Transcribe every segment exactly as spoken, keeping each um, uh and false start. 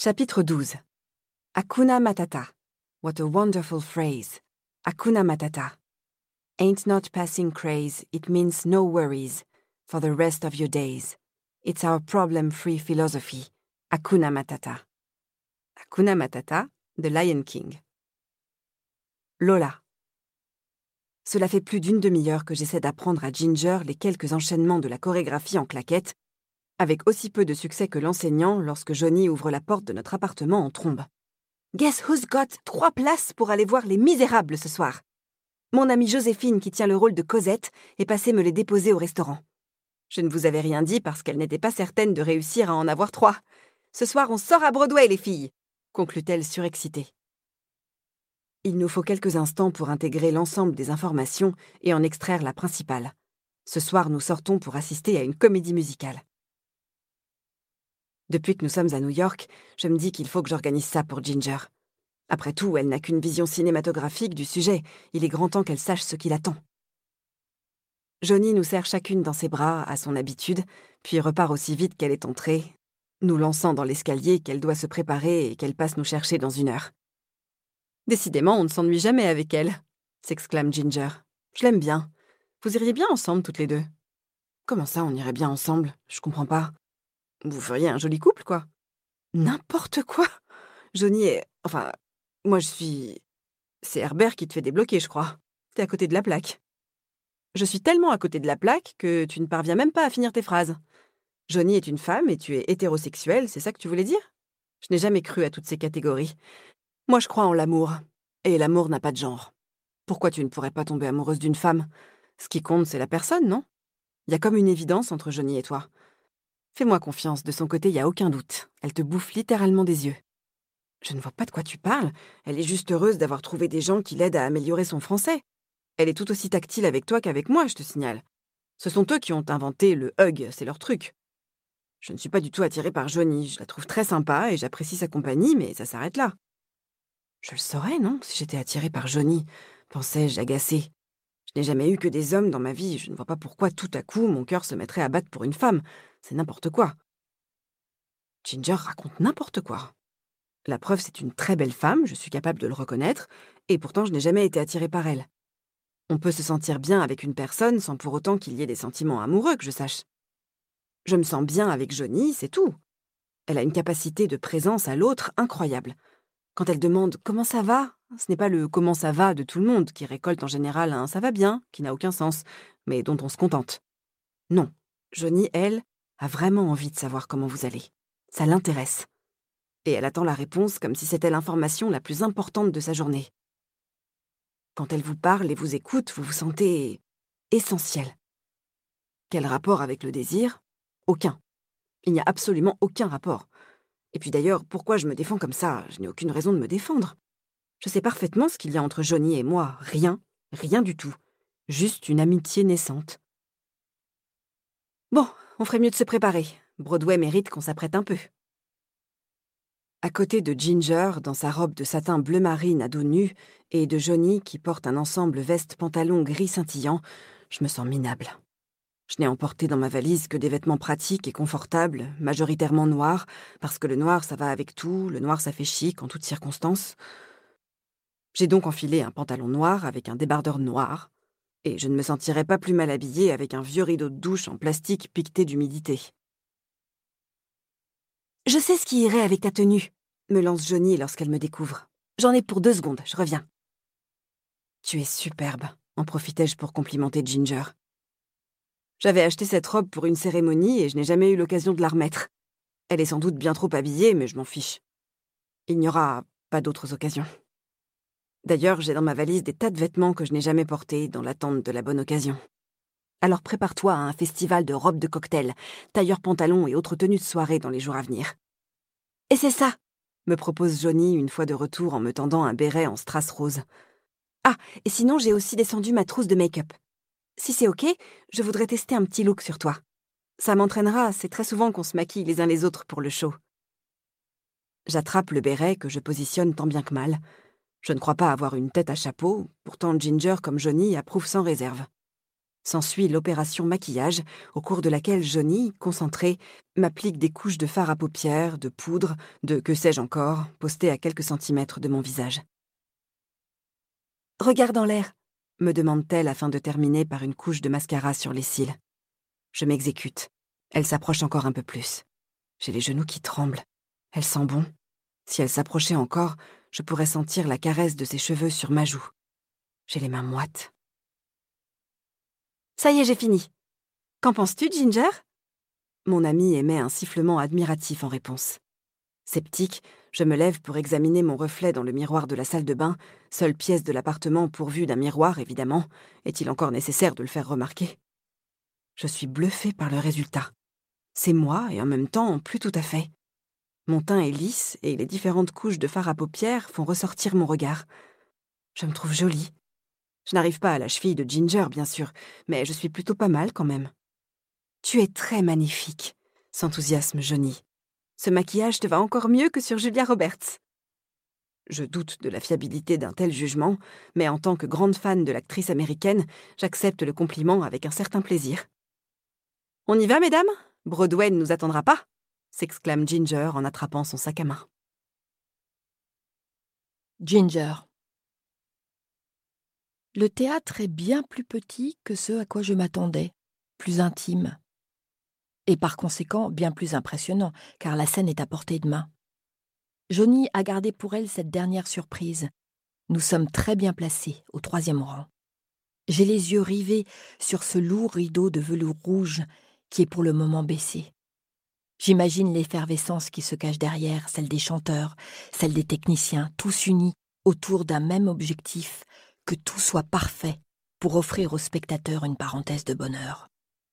Chapitre douze. Hakuna Matata. What a wonderful phrase. Hakuna Matata. Ain't not passing craze, it means no worries for the rest of your days. It's our problem-free philosophy. Hakuna Matata. Hakuna Matata, de Lion King. Lola. Cela fait plus d'une demi-heure que j'essaie d'apprendre à Ginger les quelques enchaînements de la chorégraphie en claquettes, avec aussi peu de succès que l'enseignant lorsque Johnny ouvre la porte de notre appartement en trombe. Guess who's got trois places pour aller voir Les Misérables ce soir? Mon amie Joséphine, qui tient le rôle de Cosette, est passée me les déposer au restaurant. Je ne vous avais rien dit parce qu'elle n'était pas certaine de réussir à en avoir trois. Ce soir, on sort à Broadway, les filles, conclut-elle surexcitée. Il nous faut quelques instants pour intégrer l'ensemble des informations et en extraire la principale. Ce soir, nous sortons pour assister à une comédie musicale. Depuis que nous sommes à New York, je me dis qu'il faut que j'organise ça pour Ginger. Après tout, elle n'a qu'une vision cinématographique du sujet. Il est grand temps qu'elle sache ce qui l'attend. Johnny nous serre chacune dans ses bras, à son habitude, puis repart aussi vite qu'elle est entrée, nous lançant dans l'escalier qu'elle doit se préparer et qu'elle passe nous chercher dans une heure. Décidément, on ne s'ennuie jamais avec elle, s'exclame Ginger. Je l'aime bien. Vous iriez bien ensemble, toutes les deux. Comment ça, on irait bien ensemble? Je comprends pas. Vous feriez un joli couple, quoi. N'importe quoi. Johnny est... Enfin, moi je suis... C'est Herbert qui te fait débloquer, je crois. T'es à côté de la plaque. Je suis tellement à côté de la plaque que tu ne parviens même pas à finir tes phrases. Johnny est une femme et tu es hétérosexuel, c'est ça que tu voulais dire? Je n'ai jamais cru à toutes ces catégories. Moi, je crois en l'amour. Et l'amour n'a pas de genre. Pourquoi tu ne pourrais pas tomber amoureuse d'une femme? Ce qui compte, c'est la personne, non? Il y a comme une évidence entre Johnny et toi. Fais-moi confiance, de son côté, il n'y a aucun doute. Elle te bouffe littéralement des yeux. Je ne vois pas de quoi tu parles. Elle est juste heureuse d'avoir trouvé des gens qui l'aident à améliorer son français. Elle est tout aussi tactile avec toi qu'avec moi, je te signale. Ce sont eux qui ont inventé le hug, c'est leur truc. Je ne suis pas du tout attirée par Johnny. Je la trouve très sympa et j'apprécie sa compagnie, mais ça s'arrête là. Je le saurais, non, si j'étais attirée par Johnny, pensais-je agacée. Je n'ai jamais eu que des hommes dans ma vie. Je ne vois pas pourquoi tout à coup mon cœur se mettrait à battre pour une femme. C'est n'importe quoi. Ginger raconte n'importe quoi. La preuve, c'est une très belle femme, je suis capable de le reconnaître, et pourtant je n'ai jamais été attirée par elle. On peut se sentir bien avec une personne sans pour autant qu'il y ait des sentiments amoureux, que je sache. Je me sens bien avec Johnny, c'est tout. Elle a une capacité de présence à l'autre incroyable. Quand elle demande « comment ça va ?», ce n'est pas le « comment ça va » de tout le monde, qui récolte en général un « ça va bien », qui n'a aucun sens, mais dont on se contente. Non, Johnny, elle, a vraiment envie de savoir comment vous allez. Ça l'intéresse. Et elle attend la réponse comme si c'était l'information la plus importante de sa journée. Quand elle vous parle et vous écoute, vous vous sentez essentiel. Quel rapport avec le désir? Aucun. Il n'y a absolument aucun rapport. Et puis d'ailleurs, pourquoi je me défends comme ça? Je n'ai aucune raison de me défendre. Je sais parfaitement ce qu'il y a entre Johnny et moi. Rien, rien du tout. Juste une amitié naissante. Bon, on ferait mieux de se préparer. Broadway mérite qu'on s'apprête un peu. À côté de Ginger, dans sa robe de satin bleu marine à dos nu, et de Johnny qui porte un ensemble veste-pantalon gris scintillant, je me sens minable. Je n'ai emporté dans ma valise que des vêtements pratiques et confortables, majoritairement noirs, parce que le noir ça va avec tout, le noir ça fait chic en toutes circonstances. J'ai donc enfilé un pantalon noir avec un débardeur noir, et je ne me sentirais pas plus mal habillée avec un vieux rideau de douche en plastique piqueté d'humidité. « Je sais ce qui irait avec ta tenue », me lance Johnny lorsqu'elle me découvre. « J'en ai pour deux secondes, je reviens. » « Tu es superbe », en profitai-je pour complimenter Ginger. J'avais acheté cette robe pour une cérémonie et je n'ai jamais eu l'occasion de la remettre. Elle est sans doute bien trop habillée, mais je m'en fiche. Il n'y aura pas d'autres occasions. D'ailleurs, j'ai dans ma valise des tas de vêtements que je n'ai jamais portés dans l'attente de la bonne occasion. Alors prépare-toi à un festival de robes de cocktail, tailleurs pantalons et autres tenues de soirée dans les jours à venir. « Et c'est ça !» me propose Johnny une fois de retour en me tendant un béret en strass rose. « Ah, et sinon j'ai aussi descendu ma trousse de make-up. Si c'est ok, je voudrais tester un petit look sur toi. Ça m'entraînera, c'est très souvent qu'on se maquille les uns les autres pour le show. » J'attrape le béret que je positionne tant bien que mal. Je ne crois pas avoir une tête à chapeau, pourtant Ginger comme Johnny approuve sans réserve. S'ensuit l'opération maquillage, au cours de laquelle Johnny, concentré, m'applique des couches de fard à paupières, de poudre, de que sais-je encore, postées à quelques centimètres de mon visage. « Regarde en l'air !» me demande-t-elle afin de terminer par une couche de mascara sur les cils. Je m'exécute. Elle s'approche encore un peu plus. J'ai les genoux qui tremblent. Elle sent bon. Si elle s'approchait encore, je pourrais sentir la caresse de ses cheveux sur ma joue. J'ai les mains moites. « Ça y est, j'ai fini. Qu'en penses-tu, Ginger ?» Mon amie émet un sifflement admiratif en réponse. Sceptique, je me lève pour examiner mon reflet dans le miroir de la salle de bain, seule pièce de l'appartement pourvue d'un miroir, évidemment. Est-il encore nécessaire de le faire remarquer? Je suis bluffée par le résultat. C'est moi, et en même temps, plus tout à fait. Mon teint est lisse, et les différentes couches de fard à paupières font ressortir mon regard. Je me trouve jolie. Je n'arrive pas à la cheville de Ginger, bien sûr, mais je suis plutôt pas mal quand même. « Tu es très magnifique », s'enthousiasme Johnny. « Ce maquillage te va encore mieux que sur Julia Roberts. » Je doute de la fiabilité d'un tel jugement, mais en tant que grande fan de l'actrice américaine, j'accepte le compliment avec un certain plaisir. « On y va, mesdames ? Broadway ne nous attendra pas !» s'exclame Ginger en attrapant son sac à main. Ginger. Le théâtre est bien plus petit que ce à quoi je m'attendais, plus intime. Et par conséquent, bien plus impressionnant, car la scène est à portée de main. Johnny a gardé pour elle cette dernière surprise. Nous sommes très bien placés, au troisième rang. J'ai les yeux rivés sur ce lourd rideau de velours rouge qui est pour le moment baissé. J'imagine l'effervescence qui se cache derrière, celle des chanteurs, celle des techniciens, tous unis autour d'un même objectif, que tout soit parfait pour offrir aux spectateurs une parenthèse de bonheur.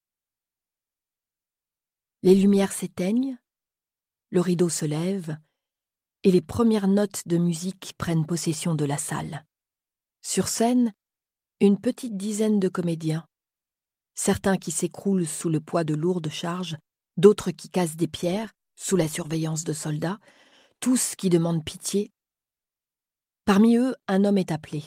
Les lumières s'éteignent, le rideau se lève, et les premières notes de musique prennent possession de la salle. Sur scène, une petite dizaine de comédiens, certains qui s'écroulent sous le poids de lourdes charges, d'autres qui cassent des pierres sous la surveillance de soldats, tous qui demandent pitié. Parmi eux, un homme est appelé.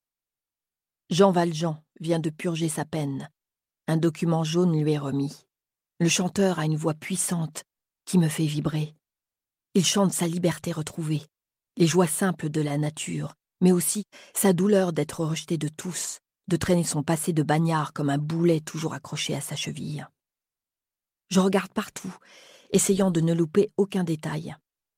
Jean Valjean vient de purger sa peine. Un document jaune lui est remis. Le chanteur a une voix puissante qui me fait vibrer. Il chante sa liberté retrouvée, les joies simples de la nature, mais aussi sa douleur d'être rejeté de tous, de traîner son passé de bagnard comme un boulet toujours accroché à sa cheville. Je regarde partout, essayant de ne louper aucun détail.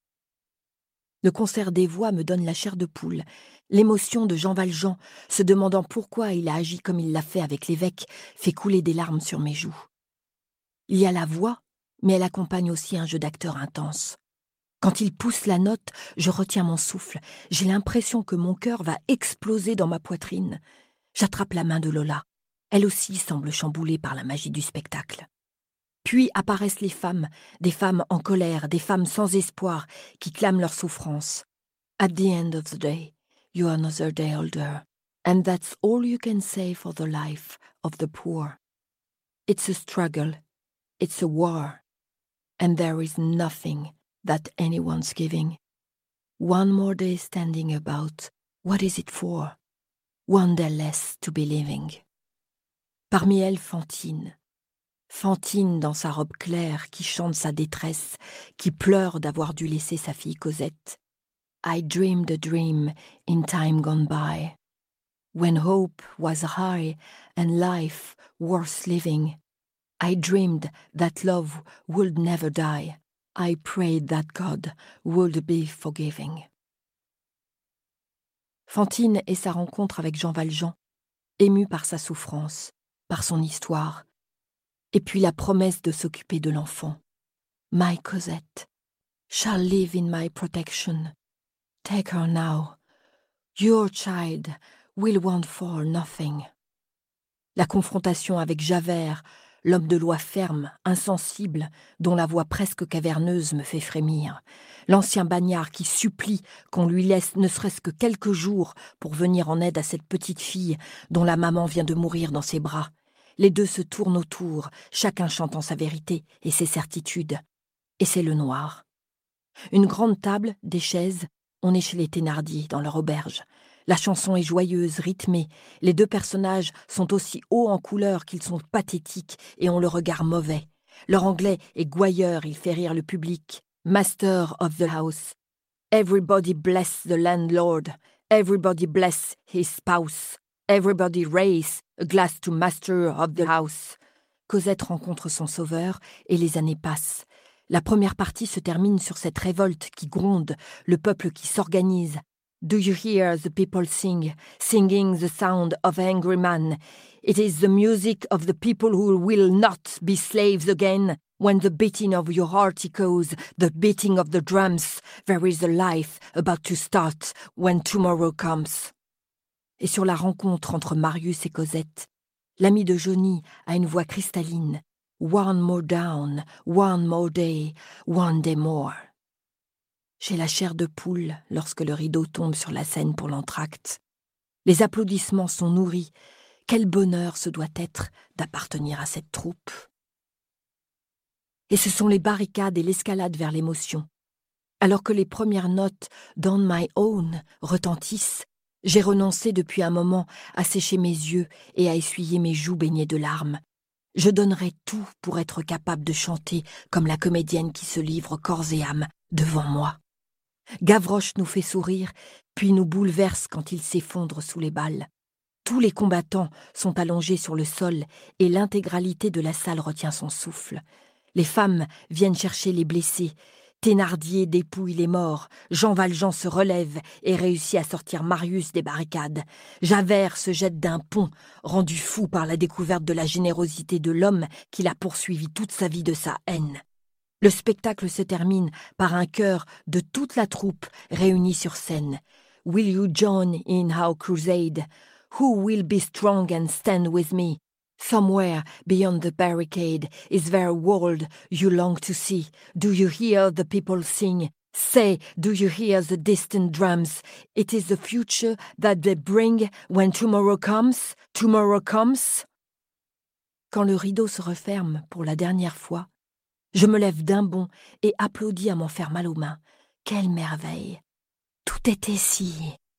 Le concert des voix me donne la chair de poule, l'émotion de Jean Valjean, se demandant pourquoi il a agi comme il l'a fait avec l'évêque, fait couler des larmes sur mes joues. Il y a la voix, mais elle accompagne aussi un jeu d'acteur intense. Quand il pousse la note, je retiens mon souffle. J'ai l'impression que mon cœur va exploser dans ma poitrine. J'attrape la main de Lola. Elle aussi semble chamboulée par la magie du spectacle. Puis apparaissent les femmes, des femmes en colère, des femmes sans espoir, qui clament leur souffrance. At the end of the day, you are another day older, and that's all you can say for the life of the poor. It's a struggle, it's a war, and there is nothing that anyone's giving. One more day standing about, what is it for? One day less to be living. Parmi elles, Fantine. Fantine dans sa robe claire qui chante sa détresse, qui pleure d'avoir dû laisser sa fille Cosette. I dreamed a dream in time gone by, when hope was high and life worth living. I dreamed that love would never die. I prayed that God would be forgiving. Fantine et sa rencontre avec Jean Valjean, émue par sa souffrance, par son histoire, et puis la promesse de s'occuper de l'enfant. My Cosette shall live in my protection. Take her now. Your child will want for nothing. La confrontation avec Javert, l'homme de loi ferme, insensible, dont la voix presque caverneuse me fait frémir. L'ancien bagnard qui supplie qu'on lui laisse ne serait-ce que quelques jours pour venir en aide à cette petite fille dont la maman vient de mourir dans ses bras. Les deux se tournent autour, chacun chantant sa vérité et ses certitudes. Et c'est le noir. Une grande table, des chaises, on est chez les Thénardier, dans leur auberge. La chanson est joyeuse, rythmée. Les deux personnages sont aussi hauts en couleur qu'ils sont pathétiques et ont le regard mauvais. Leur anglais est gouailleur, il fait rire le public. Master of the house. Everybody bless the landlord. Everybody bless his spouse. Everybody raise a glass to master of the house. Cosette rencontre son sauveur et les années passent. La première partie se termine sur cette révolte qui gronde, le peuple qui s'organise. Do you hear the people sing, singing the sound of angry man? It is the music of the people who will not be slaves again. When the beating of your heart echoes, the beating of the drums, there is a life about to start when tomorrow comes. Et sur la rencontre entre Marius et Cosette, l'ami de Johnny a une voix cristalline. One more down, one more day, one day more. J'ai la chair de poule lorsque le rideau tombe sur la scène pour l'entracte. Les applaudissements sont nourris. Quel bonheur ce doit être d'appartenir à cette troupe. Et ce sont les barricades et l'escalade vers l'émotion. Alors que les premières notes d'On My Own retentissent, j'ai renoncé depuis un moment à sécher mes yeux et à essuyer mes joues baignées de larmes. Je donnerais tout pour être capable de chanter comme la comédienne qui se livre corps et âme devant moi. Gavroche nous fait sourire, puis nous bouleverse quand il s'effondre sous les balles. Tous les combattants sont allongés sur le sol et l'intégralité de la salle retient son souffle. Les femmes viennent chercher les blessés. Thénardier dépouille les morts. Jean Valjean se relève et réussit à sortir Marius des barricades. Javert se jette d'un pont, rendu fou par la découverte de la générosité de l'homme qu'il a poursuivi toute sa vie de sa haine. Le spectacle se termine par un chœur de toute la troupe réunie sur scène. « Will you join in our crusade? Who will be strong and stand with me? Somewhere beyond the barricade is there a world you long to see? Do you hear the people sing? Say, do you hear the distant drums? It is the future that they bring when tomorrow comes, tomorrow comes. » Quand le rideau se referme pour la dernière fois, je me lève d'un bond et applaudis à m'en faire mal aux mains. Quelle merveille! Tout était si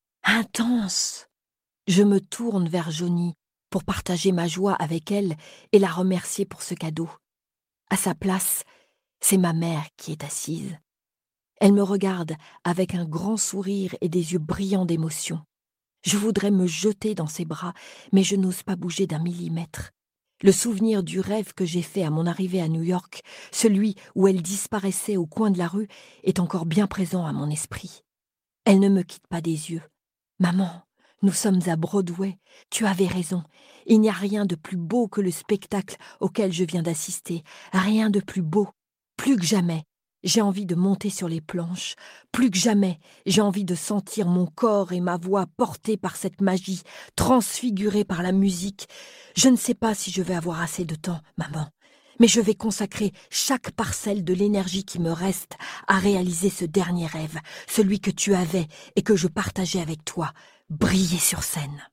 intense. Je me tourne vers Johnny pour partager ma joie avec elle et la remercier pour ce cadeau. À sa place, c'est ma mère qui est assise. Elle me regarde avec un grand sourire et des yeux brillants d'émotion. Je voudrais me jeter dans ses bras, mais je n'ose pas bouger d'un millimètre. Le souvenir du rêve que j'ai fait à mon arrivée à New York, celui où elle disparaissait au coin de la rue, est encore bien présent à mon esprit. Elle ne me quitte pas des yeux. « Maman, nous sommes à Broadway. Tu avais raison. Il n'y a rien de plus beau que le spectacle auquel je viens d'assister. Rien de plus beau. Plus que jamais, j'ai envie de monter sur les planches. Plus que jamais, j'ai envie de sentir mon corps et ma voix portés par cette magie, transfigurés par la musique. Je ne sais pas si je vais avoir assez de temps, maman, mais je vais consacrer chaque parcelle de l'énergie qui me reste à réaliser ce dernier rêve, celui que tu avais et que je partageais avec toi, briller sur scène.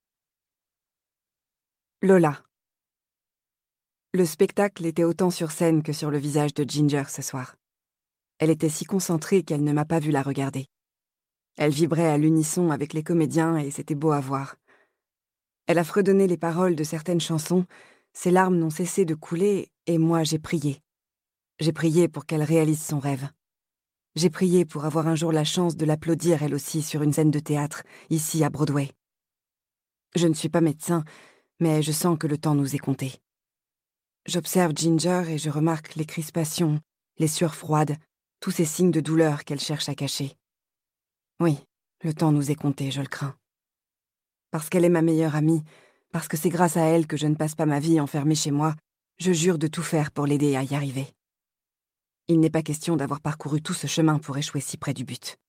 Lola. Le spectacle était autant sur scène que sur le visage de Ginger ce soir. Elle était si concentrée qu'elle ne m'a pas vu la regarder. Elle vibrait à l'unisson avec les comédiens et c'était beau à voir. Elle a fredonné les paroles de certaines chansons, ses larmes n'ont cessé de couler et moi j'ai prié. J'ai prié pour qu'elle réalise son rêve. J'ai prié pour avoir un jour la chance de l'applaudir elle aussi sur une scène de théâtre, ici à Broadway. Je ne suis pas médecin, mais je sens que le temps nous est compté. J'observe Ginger et je remarque les crispations, les sueurs froides, tous ces signes de douleur qu'elle cherche à cacher. Oui, le temps nous est compté, je le crains. Parce qu'elle est ma meilleure amie, parce que c'est grâce à elle que je ne passe pas ma vie enfermée chez moi, je jure de tout faire pour l'aider à y arriver. Il n'est pas question d'avoir parcouru tout ce chemin pour échouer si près du but.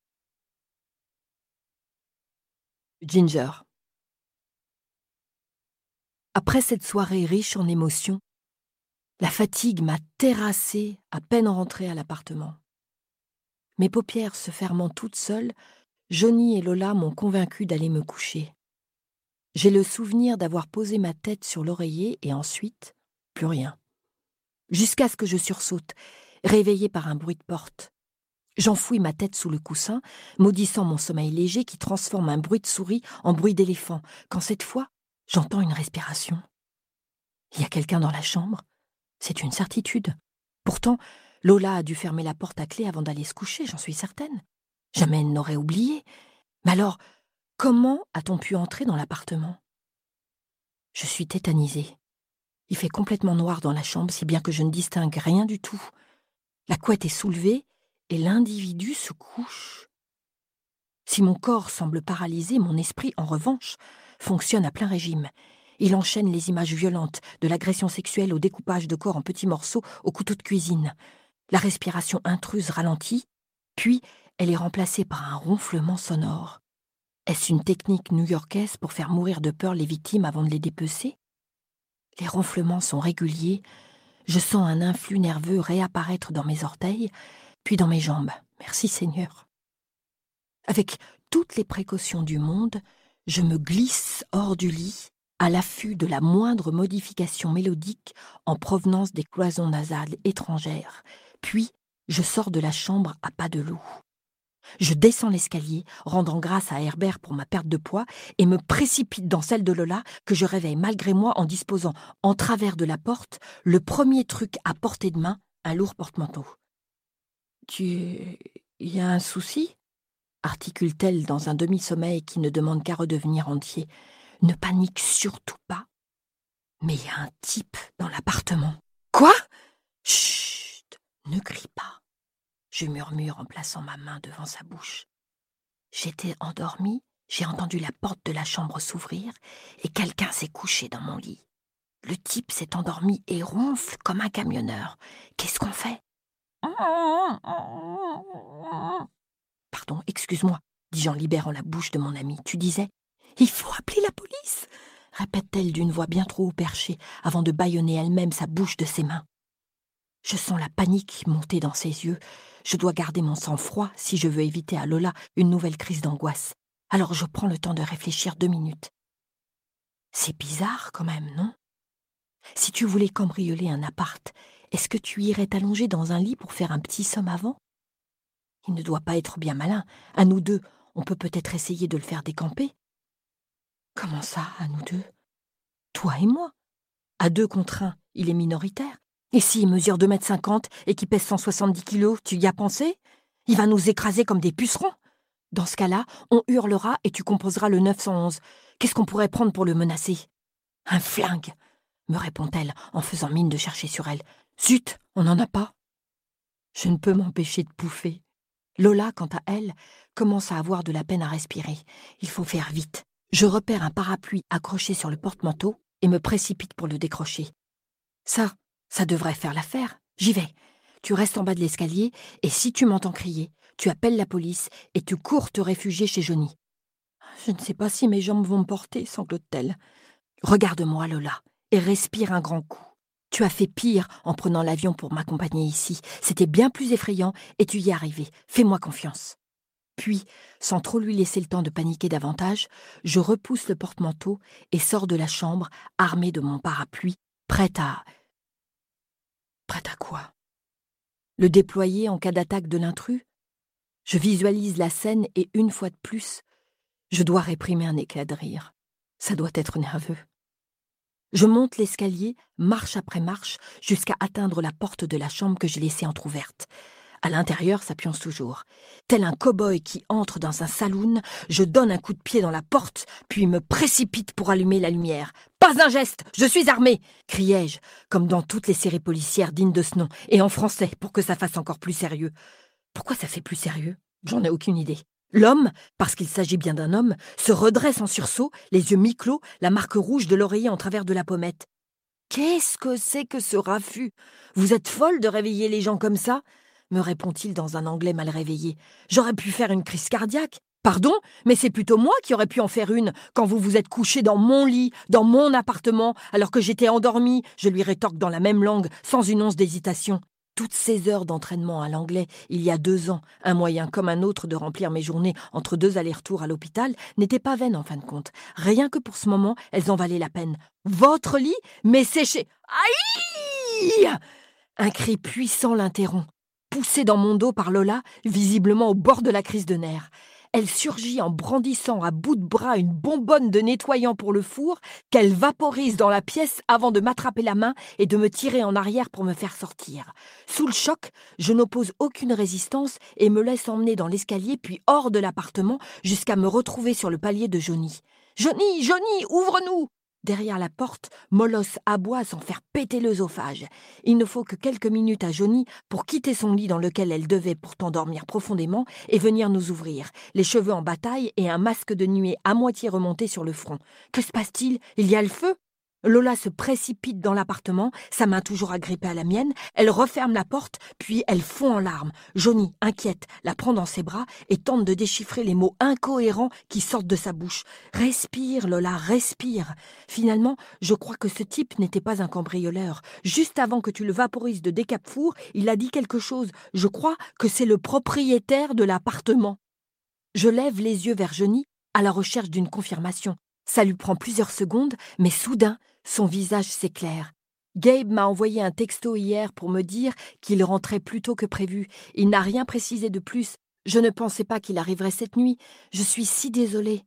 Ginger. Après cette soirée riche en émotions, la fatigue m'a terrassée à peine rentrée à l'appartement. Mes paupières se fermant toutes seules, Johnny et Lola m'ont convaincue d'aller me coucher. J'ai le souvenir d'avoir posé ma tête sur l'oreiller et ensuite, plus rien. Jusqu'à ce que je sursaute, réveillée par un bruit de porte. J'enfouis ma tête sous le coussin, maudissant mon sommeil léger qui transforme un bruit de souris en bruit d'éléphant, quand cette fois, j'entends une respiration. Il y a quelqu'un dans la chambre, c'est une certitude. Pourtant, Lola a dû fermer la porte à clé avant d'aller se coucher, j'en suis certaine. Jamais elle n'aurait oublié. Mais alors, comment a-t-on pu entrer dans l'appartement ? Je suis tétanisée. Il fait complètement noir dans la chambre, si bien que je ne distingue rien du tout. La couette est soulevée et l'individu se couche. Si mon corps semble paralysé, mon esprit, en revanche, fonctionne à plein régime. Il enchaîne les images violentes, de l'agression sexuelle au découpage de corps en petits morceaux au couteau de cuisine. La respiration intruse ralentit, puis elle est remplacée par un ronflement sonore. Est-ce une technique new-yorkaise pour faire mourir de peur les victimes avant de les dépecer ? Les ronflements sont réguliers. Je sens un influx nerveux réapparaître dans mes orteils, puis dans mes jambes. Merci Seigneur. Avec toutes les précautions du monde, je me glisse hors du lit, à l'affût de la moindre modification mélodique en provenance des cloisons nasales étrangères. Puis, je sors de la chambre à pas de loup. Je descends l'escalier, rendant grâce à Herbert pour ma perte de poids, et me précipite dans celle de Lola, que je réveille malgré moi en disposant, en travers de la porte, le premier truc à portée de main, un lourd porte-manteau. « Tu... y a un souci ?» articule-t-elle dans un demi-sommeil qui ne demande qu'à redevenir entier. « Ne panique surtout pas. Mais il y a un type dans l'appartement. »« Quoi ?»« Chut, ne crie pas. » Je murmure en plaçant ma main devant sa bouche. J'étais endormie, j'ai entendu la porte de la chambre s'ouvrir et quelqu'un s'est couché dans mon lit. Le type s'est endormi et ronfle comme un camionneur. Qu'est-ce qu'on fait ? Pardon, excuse-moi, dis-je en libérant la bouche de mon amie. Tu disais ? Il faut appeler la police, répète-t-elle d'une voix bien trop haut perchée avant de bâillonner elle-même sa bouche de ses mains. Je sens la panique monter dans ses yeux. Je dois garder mon sang-froid si je veux éviter à Lola une nouvelle crise d'angoisse. Alors je prends le temps de réfléchir deux minutes. C'est bizarre quand même, non ? Si tu voulais cambrioler un appart, est-ce que tu irais t'allonger dans un lit pour faire un petit somme avant ? Il ne doit pas être bien malin. À nous deux, on peut peut-être essayer de le faire décamper. Comment ça, à nous deux ? Toi et moi. À deux contre un, il est minoritaire. Et s'il mesure deux mètres cinquante et qu'il pèse cent soixante-dix kilos, tu y as pensé ? Il va nous écraser comme des pucerons. Dans ce cas-là, on hurlera et tu composeras le neuf cent onze. Qu'est-ce qu'on pourrait prendre pour le menacer ? Un flingue, me répond-elle en faisant mine de chercher sur elle. Zut, on n'en a pas. Je ne peux m'empêcher de pouffer. Lola, quant à elle, commence à avoir de la peine à respirer. Il faut faire vite. Je repère un parapluie accroché sur le porte-manteau et me précipite pour le décrocher. Ça, ça devrait faire l'affaire. J'y vais. Tu restes en bas de l'escalier et si tu m'entends crier, tu appelles la police et tu cours te réfugier chez Johnny. Je ne sais pas si mes jambes vont me porter, sanglote-t-elle. Regarde-moi, Lola, et respire un grand coup. Tu as fait pire en prenant l'avion pour m'accompagner ici. C'était bien plus effrayant et tu y es arrivé. Fais-moi confiance. Puis, sans trop lui laisser le temps de paniquer davantage, je repousse le porte-manteau et sors de la chambre, armée de mon parapluie, prête à... Prête à quoi ? Le déployer en cas d'attaque de l'intrus ? Je visualise la scène et une fois de plus, je dois réprimer un éclat de rire. Ça doit être nerveux. Je monte l'escalier, marche après marche, jusqu'à atteindre la porte de la chambre que j'ai laissée entr'ouverte. À l'intérieur, ça pionce toujours. Tel un cow-boy qui entre dans un saloon, je donne un coup de pied dans la porte, puis me précipite pour allumer la lumière. « Pas un geste, je suis armée !» criai-je, comme dans toutes les séries policières dignes de ce nom, et en français, pour que ça fasse encore plus sérieux. Pourquoi ça fait plus sérieux ? J'en ai aucune idée. L'homme, parce qu'il s'agit bien d'un homme, se redresse en sursaut, les yeux mi-clos, la marque rouge de l'oreiller en travers de la pommette. « Qu'est-ce que c'est que ce raffut ? Vous êtes folle de réveiller les gens comme ça ?» me répond-il dans un anglais mal réveillé. « J'aurais pu faire une crise cardiaque. Pardon, mais c'est plutôt moi qui aurais pu en faire une quand vous vous êtes couché dans mon lit, dans mon appartement, alors que j'étais endormie. » Je lui rétorque dans la même langue, sans une once d'hésitation. Toutes ces heures d'entraînement à l'anglais, il y a deux ans, un moyen comme un autre de remplir mes journées entre deux allers-retours à l'hôpital, n'étaient pas vaines en fin de compte. Rien que pour ce moment, elles en valaient la peine. « Votre lit, mais séché !»« Aïe !» Un cri puissant l'interrompt. poussée dans mon dos par Lola, visiblement au bord de la crise de nerfs. Elle surgit en brandissant à bout de bras une bonbonne de nettoyant pour le four qu'elle vaporise dans la pièce avant de m'attraper la main et de me tirer en arrière pour me faire sortir. Sous le choc, je n'oppose aucune résistance et me laisse emmener dans l'escalier puis hors de l'appartement jusqu'à me retrouver sur le palier de Johnny. « Johnny, Johnny, ouvre-nous !» Derrière la porte, Molosse aboie sans faire péter l'œsophage. Il ne faut que quelques minutes à Johnny pour quitter son lit dans lequel elle devait pourtant dormir profondément et venir nous ouvrir, les cheveux en bataille et un masque de nuée à moitié remonté sur le front. Que se passe-t-il? Il y a le feu? Lola se précipite dans l'appartement, sa main toujours agrippée à la mienne. Elle referme la porte, puis elle fond en larmes. Johnny, inquiète, la prend dans ses bras et tente de déchiffrer les mots incohérents qui sortent de sa bouche. « Respire, Lola, respire !» Finalement, je crois que ce type n'était pas un cambrioleur. Juste avant que tu le vaporises de décapfour, il a dit quelque chose. Je crois que c'est le propriétaire de l'appartement. Je lève les yeux vers Johnny à la recherche d'une confirmation. Ça lui prend plusieurs secondes, mais soudain, son visage s'éclaire. Gabe m'a envoyé un texto hier pour me dire qu'il rentrait plus tôt que prévu. Il n'a rien précisé de plus. Je ne pensais pas qu'il arriverait cette nuit. Je suis si désolée.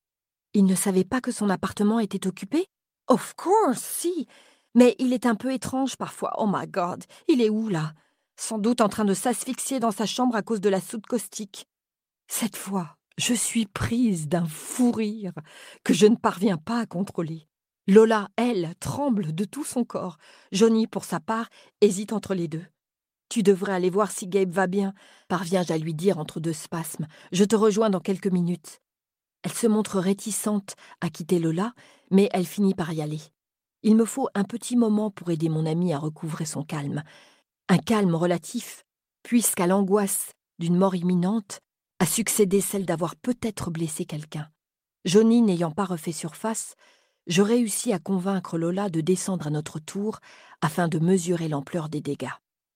Il ne savait pas que son appartement était occupé? Of course, si. Mais il est un peu étrange parfois. Oh my God, il est où là? Sans doute en train de s'asphyxier dans sa chambre à cause de la soude caustique. Cette fois, je suis prise d'un fou rire que je ne parviens pas à contrôler. Lola, elle, tremble de tout son corps. Johnny, pour sa part, hésite entre les deux. « Tu devrais aller voir si Gabe va bien », parviens-je à lui dire entre deux spasmes. « Je te rejoins dans quelques minutes. » Elle se montre réticente à quitter Lola, mais elle finit par y aller. Il me faut un petit moment pour aider mon amie à recouvrer son calme. Un calme relatif, puisqu'à l'angoisse d'une mort imminente a succédé celle d'avoir peut-être blessé quelqu'un. Johnny n'ayant pas refait surface, je réussis à convaincre Lola de descendre à notre tour afin de mesurer l'ampleur des dégâts.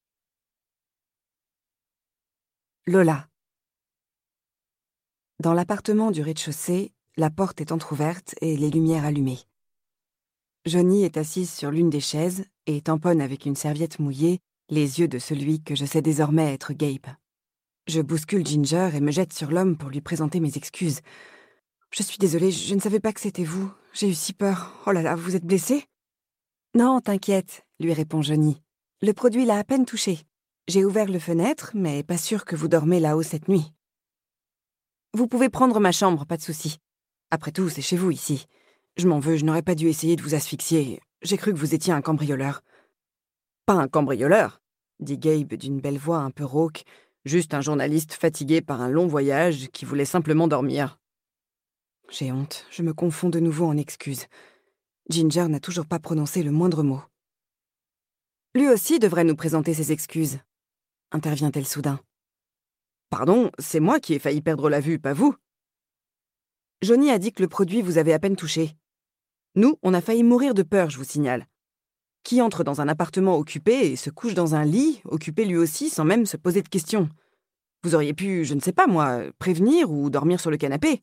Lola. Dans l'appartement du rez-de-chaussée, la porte est entr'ouverte et les lumières allumées. Johnny est assise sur l'une des chaises et tamponne avec une serviette mouillée les yeux de celui que je sais désormais être Gabe. Je bouscule Ginger et me jette sur l'homme pour lui présenter mes excuses. « Je suis désolée, je ne savais pas que c'était vous. J'ai eu si peur. Oh là là, vous êtes blessé ?»« Non, t'inquiète, » lui répond Johnny. « Le produit l'a à peine touché. J'ai ouvert le fenêtre, mais pas sûr que vous dormez là-haut cette nuit. Vous pouvez prendre ma chambre, pas de souci. Après tout, c'est chez vous ici. Je m'en veux, je n'aurais pas dû essayer de vous asphyxier. J'ai cru que vous étiez un cambrioleur. »« Pas un cambrioleur, » dit Gabe d'une belle voix un peu rauque. Juste un journaliste fatigué par un long voyage qui voulait simplement dormir. J'ai honte, je me confonds de nouveau en excuses. Ginger n'a toujours pas prononcé le moindre mot. Lui aussi devrait nous présenter ses excuses, intervient-elle soudain. Pardon, c'est moi qui ai failli perdre la vue, pas vous. Johnny a dit que le produit vous avait à peine touché. Nous, on a failli mourir de peur, je vous signale. Qui entre dans un appartement occupé et se couche dans un lit, occupé lui aussi, sans même se poser de questions? Vous auriez pu, je ne sais pas moi, prévenir ou dormir sur le canapé.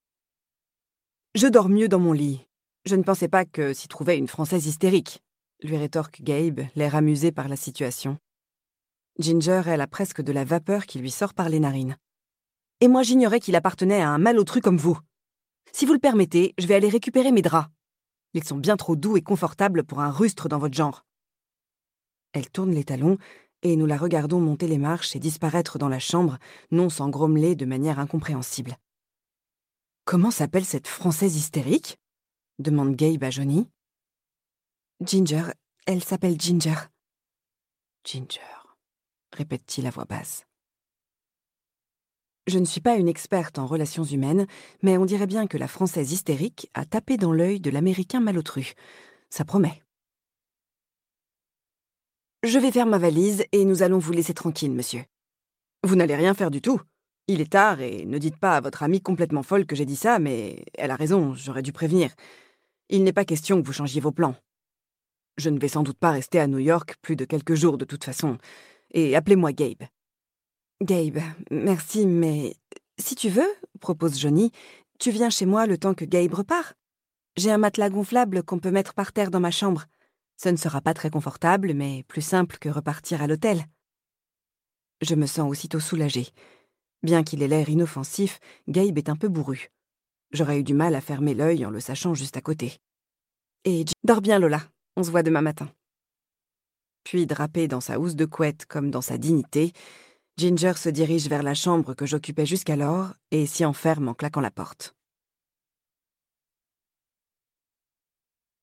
Je dors mieux dans mon lit. Je ne pensais pas que s'y trouvait une Française hystérique, lui rétorque Gabe, l'air amusé par la situation. Ginger, elle, a presque de la vapeur qui lui sort par les narines. Et moi, j'ignorais qu'il appartenait à un malotru comme vous. Si vous le permettez, je vais aller récupérer mes draps. Ils sont bien trop doux et confortables pour un rustre dans votre genre. Elle tourne les talons, et nous la regardons monter les marches et disparaître dans la chambre, non sans grommeler de manière incompréhensible. « Comment s'appelle cette Française hystérique ?» demande Gabe à Johnny. « Ginger, elle s'appelle Ginger. »« Ginger », répète-t-il à voix basse. Je ne suis pas une experte en relations humaines, mais on dirait bien que la Française hystérique a tapé dans l'œil de l'Américain malotru. Ça promet. Je vais faire ma valise et nous allons vous laisser tranquille, monsieur. Vous n'allez rien faire du tout. Il est tard et ne dites pas à votre amie complètement folle que j'ai dit ça, mais elle a raison, j'aurais dû prévenir. Il n'est pas question que vous changiez vos plans. Je ne vais sans doute pas rester à New York plus de quelques jours de toute façon. Et appelez-moi Gabe. Gabe, merci, mais si tu veux, propose Johnny, tu viens chez moi le temps que Gabe repart. J'ai un matelas gonflable qu'on peut mettre par terre dans ma chambre. Ce ne sera pas très confortable, mais plus simple que repartir à l'hôtel. Je me sens aussitôt soulagée. Bien qu'il ait l'air inoffensif, Gabe est un peu bourru. J'aurais eu du mal à fermer l'œil en le sachant juste à côté. Et G- dors bien, Lola. On se voit demain matin. Puis, drapée dans sa housse de couette comme dans sa dignité, Ginger se dirige vers la chambre que j'occupais jusqu'alors et s'y enferme en claquant la porte.